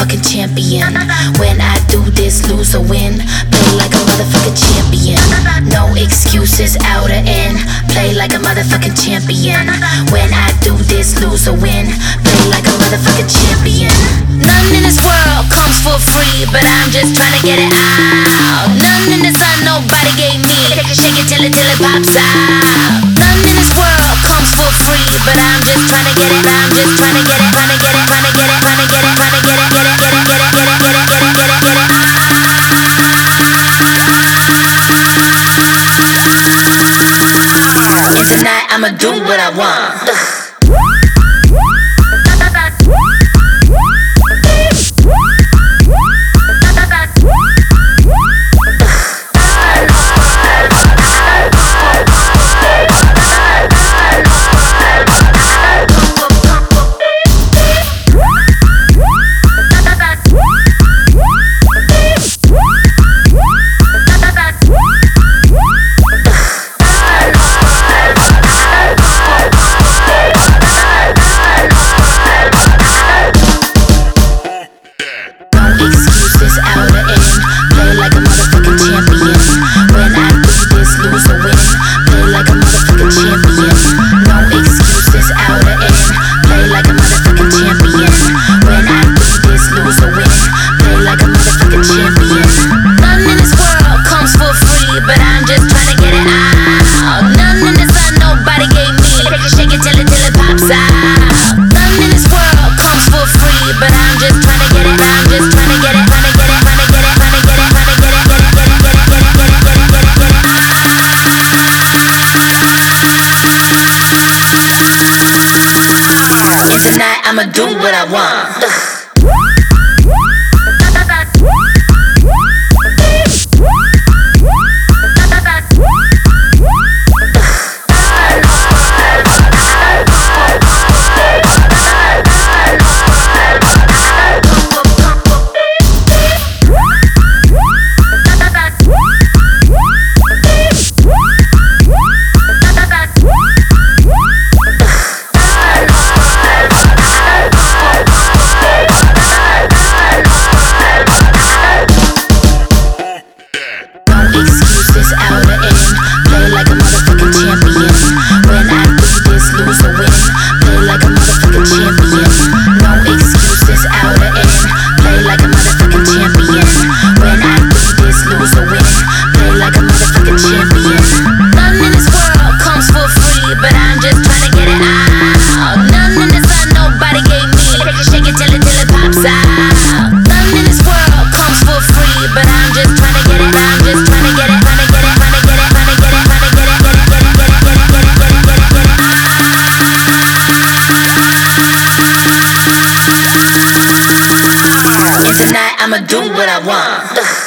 motherfucking champion. When I do this, lose or win, play like a motherfucking champion. No excuses, out or in, play like a motherfucking champion. When I do this, lose or win, play like a motherfucking champion. None in this world comes for free, but I'm just trying to get it out. None in the sun nobody gave me, shake it till it pops out. None in this world comes for free, but I'm just trying to get it. I'm just trying to get it, trying to get it, trying to get it, trying to get it, trying to get it, get it, get it, get it, get it, get it, get it, get it, get it. And tonight I'ma do what I want. I'ma do what I want. I'ma do what I want.